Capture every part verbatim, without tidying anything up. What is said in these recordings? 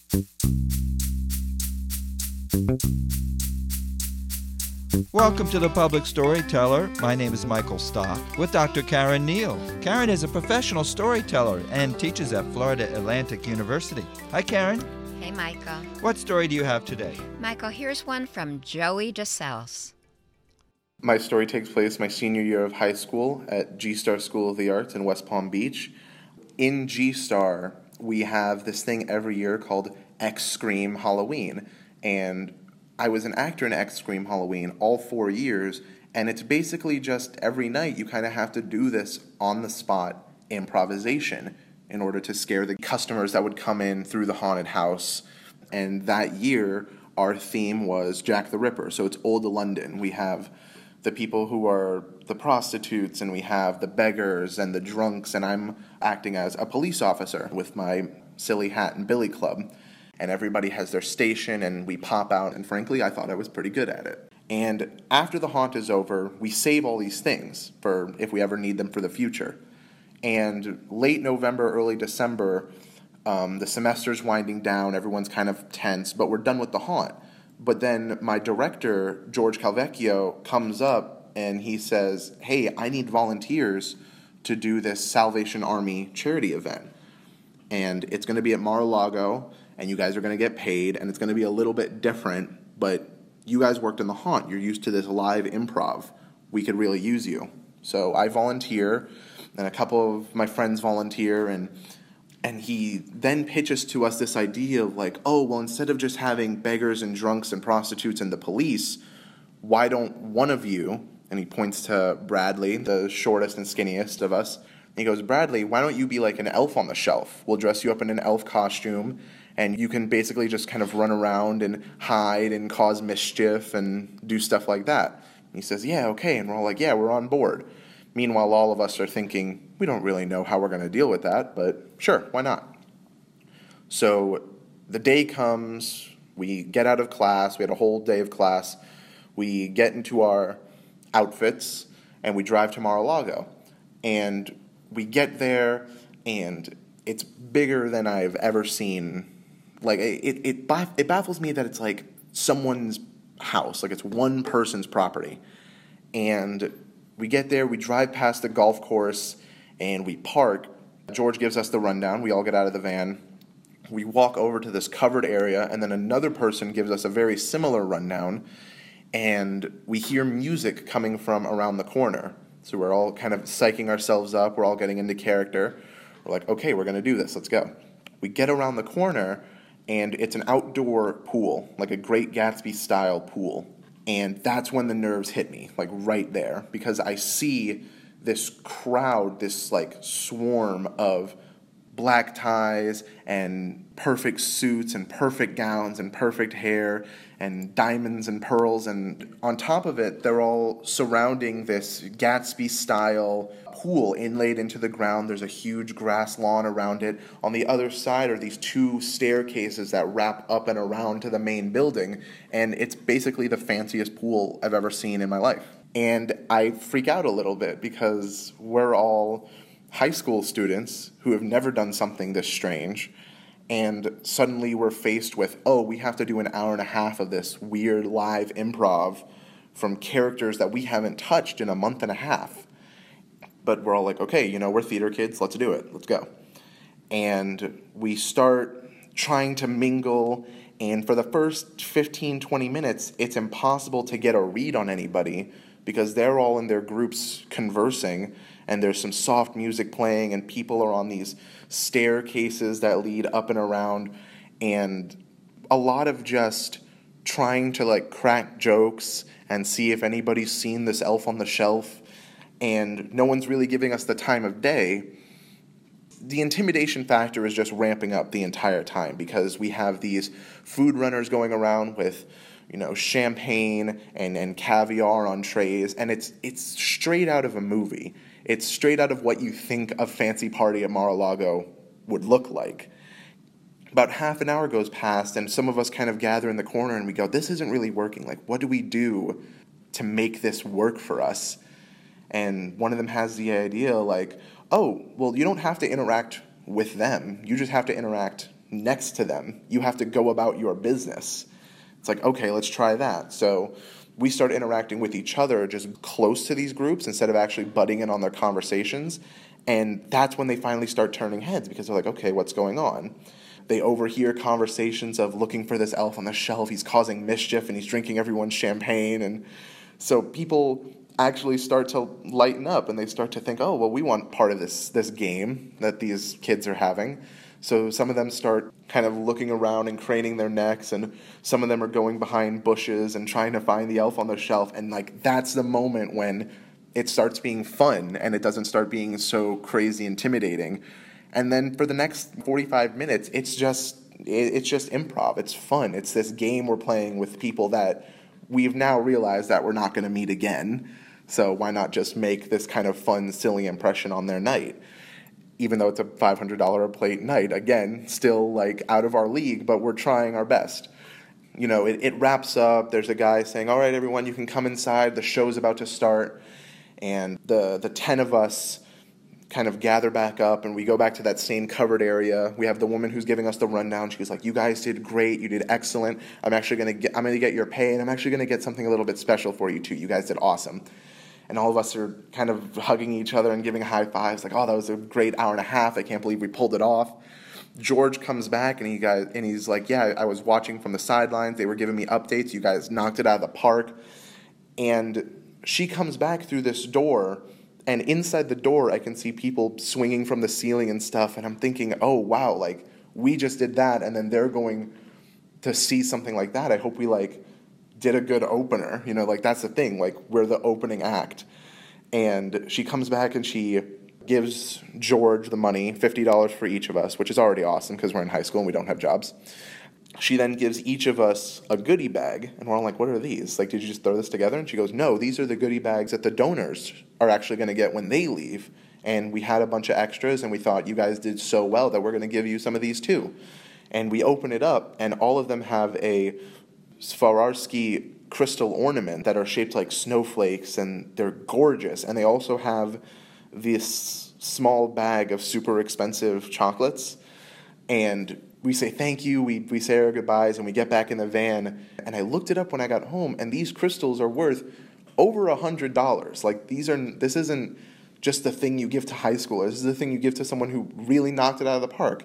Welcome to The Public Storyteller. My name is Michael Stock with Doctor Karen Neal. Karen is a professional storyteller and teaches at Florida Atlantic University. Hi, Karen. Hey, Michael. What story do you have today? Michael, here's one from Joey DeSales. My story takes place my senior year of high school at G-Star School of the Arts in West Palm Beach. In G-Star, we have this thing every year called X-Scream Halloween, and I was an actor in X-Scream Halloween all four years, and it's basically just every night you kind of have to do this on-the-spot improvisation in order to scare the customers that would come in through the haunted house. And that year, our theme was Jack the Ripper, so it's Old London. We have the people who are the prostitutes, and we have the beggars and the drunks, and I'm acting as a police officer with my silly hat and billy club. And everybody has their station, and we pop out, and frankly, I thought I was pretty good at it. And after the haunt is over, we save all these things for if we ever need them for the future. And late November, early December, um, the semester's winding down, everyone's kind of tense, but we're done with the haunt. But then my director, George Calvecchio, comes up, and he says, hey, I need volunteers to do this Salvation Army charity event. And it's going to be at Mar-a-Lago, and you guys are going to get paid, and it's going to be a little bit different, but you guys worked in the haunt. You're used to this live improv. We could really use you. So I volunteer, and a couple of my friends volunteer, and and he then pitches to us this idea of like, oh, well, instead of just having beggars and drunks and prostitutes and the police, why don't one of you, and he points to Bradley, the shortest and skinniest of us, and he goes, Bradley, why don't you be like an elf on the shelf? We'll dress you up in an elf costume, and you can basically just kind of run around and hide and cause mischief and do stuff like that. And he says, yeah, okay. And we're all like, yeah, we're on board. Meanwhile, all of us are thinking, we don't really know how we're going to deal with that, but sure, why not? So the day comes, we get out of class, we had a whole day of class, we get into our outfits, and we drive to Mar-a-Lago. And we get there, and it's bigger than I've ever seen. Like, it, it, it baffles me that it's like someone's house, like it's one person's property. And we get there, we drive past the golf course, and we park. George gives us the rundown. We all get out of the van. We walk over to this covered area, and then another person gives us a very similar rundown, and we hear music coming from around the corner. So we're all kind of psyching ourselves up. We're all getting into character. We're like, okay, we're going to do this. Let's go. We get around the corner, and it's an outdoor pool, like a Great Gatsby-style pool. And that's when the nerves hit me, like right there, because I see this crowd, this like swarm of black ties and perfect suits and perfect gowns and perfect hair and diamonds and pearls, and on top of it, they're all surrounding this Gatsby-style pool inlaid into the ground. There's a huge grass lawn around it. On the other side are these two staircases that wrap up and around to the main building, and it's basically the fanciest pool I've ever seen in my life. And I freak out a little bit because we're all high school students who have never done something this strange, and suddenly we're faced with, oh, we have to do an hour and a half of this weird live improv from characters that we haven't touched in a month and a half. But we're all like, okay, you know, we're theater kids, let's do it, let's go. And we start trying to mingle, and for the first fifteen, twenty minutes, it's impossible to get a read on anybody because they're all in their groups conversing, and there's some soft music playing, and people are on these staircases that lead up and around, and a lot of just trying to like crack jokes and see if anybody's seen this elf on the shelf, and no one's really giving us the time of day. The intimidation factor is just ramping up the entire time because we have these food runners going around with, you know, champagne and, and caviar on trays, and it's it's straight out of a movie. It's straight out of what you think a fancy party at Mar-a-Lago would look like. About half an hour goes past, and some of us kind of gather in the corner, and we go, this isn't really working. Like, what do we do to make this work for us? And one of them has the idea, like, oh, well, you don't have to interact with them. You just have to interact next to them. You have to go about your business. It's like, okay, let's try that. So we start interacting with each other just close to these groups instead of actually butting in on their conversations. And that's when they finally start turning heads because they're like, okay, what's going on? They overhear conversations of looking for this elf on the shelf. He's causing mischief and he's drinking everyone's champagne. And so people actually start to lighten up and they start to think, oh, well, we want part of this this game that these kids are having. So some of them start kind of looking around and craning their necks, and some of them are going behind bushes and trying to find the elf on the shelf. And like that's the moment when it starts being fun and it doesn't start being so crazy intimidating. And then for the next forty-five minutes, it's just it's just improv. It's fun. It's this game we're playing with people that we've now realized that we're not going to meet again. So why not just make this kind of fun, silly impression on their night? Even though it's a five hundred dollars a plate night, again, still like out of our league, but we're trying our best. You know, it, it wraps up. There's a guy saying, all right, everyone, you can come inside. The show's about to start. And the the ten of us kind of gather back up, and we go back to that same covered area. We have the woman who's giving us the rundown. She's like, you guys did great. You did excellent. I'm actually going to get, I'm going to get your pay, and I'm actually going to get something a little bit special for you, too. You guys did awesome. And all of us are kind of hugging each other and giving high fives, like, oh, that was a great hour and a half. I can't believe we pulled it off. George comes back, and he guys, and he's like, yeah, I was watching from the sidelines. They were giving me updates. You guys knocked it out of the park. And she comes back through this door, and inside the door, I can see people swinging from the ceiling and stuff, and I'm thinking, oh, wow, like, we just did that, and then they're going to see something like that. I hope we, like, did a good opener. You know, like, that's the thing. Like, we're the opening act. And she comes back, and she gives George the money, fifty dollars for each of us, which is already awesome because we're in high school and we don't have jobs. She then gives each of us a goodie bag, and we're all like, what are these? Like, did you just throw this together? And she goes, no, these are the goodie bags that the donors are actually going to get when they leave. And we had a bunch of extras, and we thought you guys did so well that we're going to give you some of these too. And we open it up, and all of them have a Swarovski crystal ornament that are shaped like snowflakes, and they're gorgeous. And they also have this small bag of super expensive chocolates. And we say thank you, we we say our goodbyes, and we get back in the van. And I looked it up when I got home, and these crystals are worth over a hundred dollars. Like, these are this isn't just the thing you give to high schoolers. This is the thing you give to someone who really knocked it out of the park.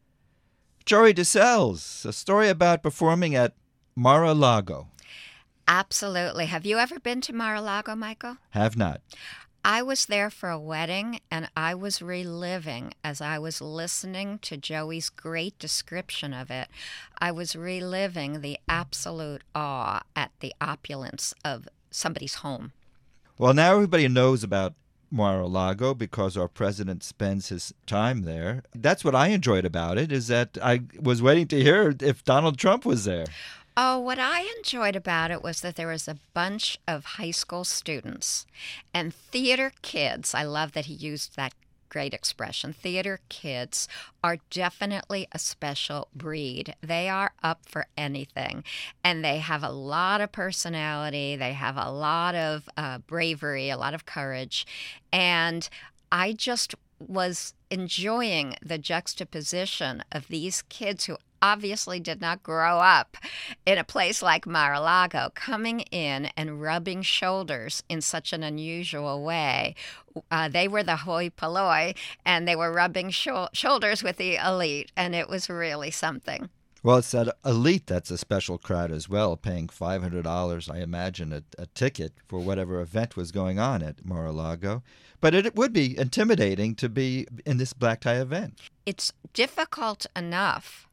Joey DeSales, a story about performing at Mar-a-Lago. Absolutely. Have you ever been to Mar-a-Lago, Michael? Have not. I was there for a wedding, and I was reliving, as I was listening to Joey's great description of it, I was reliving the absolute awe at the opulence of somebody's home. Well, now everybody knows about Mar-a-Lago because our president spends his time there. That's what I enjoyed about it, is that I was waiting to hear if Donald Trump was there. Oh, what I enjoyed about it was that there was a bunch of high school students and theater kids. I love that he used that great expression. Theater kids are definitely a special breed. They are up for anything, and they have a lot of personality. They have a lot of uh, bravery, a lot of courage, and I just was enjoying the juxtaposition of these kids who obviously did not grow up in a place like Mar-a-Lago, coming in and rubbing shoulders in such an unusual way. Uh, they were the hoi polloi, and they were rubbing sho- shoulders with the elite, and it was really something. Well, it's that elite that's a special crowd as well, paying five hundred dollars, I imagine, a, a ticket for whatever event was going on at Mar-a-Lago. But it, it would be intimidating to be in this black tie event. It's difficult enough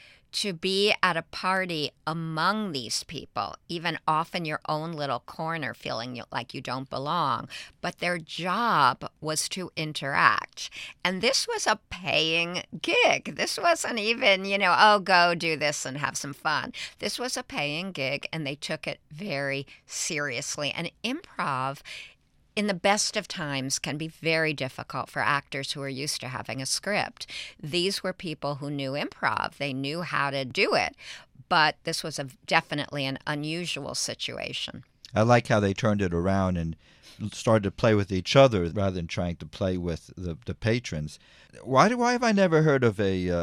to be at a party among these people, even off in your own little corner feeling like you don't belong. But their job was to interact. And this was a paying gig. This wasn't even, you know, oh, go do this and have some fun. This was a paying gig, and they took it very seriously. And improv, in the best of times, can be very difficult for actors who are used to having a script. These were people who knew improv. They knew how to do it. But this was a, definitely an unusual situation. I like how they turned it around and started to play with each other rather than trying to play with the, the patrons. Why do why have I never heard of a uh,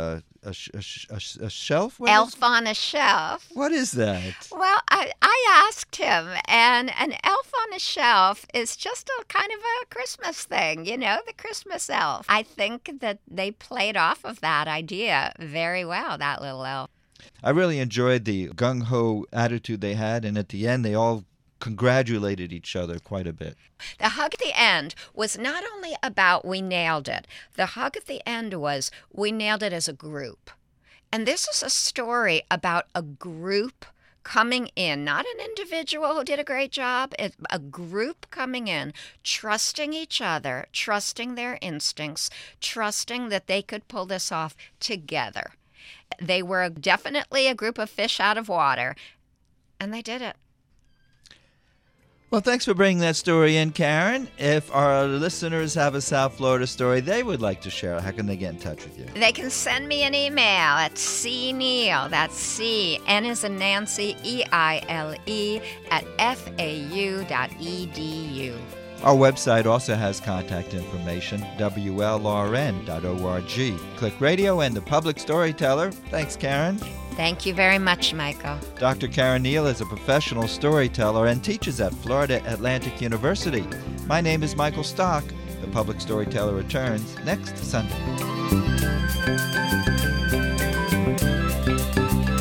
a, sh- a, sh- a, sh- a shelf? What Elf is- on a Shelf. what is that? Well, I, I asked him, and an elf on a shelf is just a kind of a Christmas thing, you know, the Christmas elf. I think that they played off of that idea very well, that little elf. I really enjoyed the gung-ho attitude they had, and at the end they all congratulated each other quite a bit. The hug at the end was not only about we nailed it. The hug at the end was we nailed it as a group. And this is a story about a group coming in, not an individual who did a great job, it's a group coming in, trusting each other, trusting their instincts, trusting that they could pull this off together. They were definitely a group of fish out of water, and they did it. Well, thanks for bringing that story in, Karen. If our listeners have a South Florida story they would like to share, how can they get in touch with you? They can send me an email at cneil, that's C, N as in Nancy, E I L E, at F A U dot E D U. Our website also has contact information, W L R N dot org. Click radio and the Public Storyteller. Thanks, Karen. Thank you very much, Michael. Doctor Karen Neal is a professional storyteller and teaches at Florida Atlantic University. My name is Michael Stock. The Public Storyteller returns next Sunday.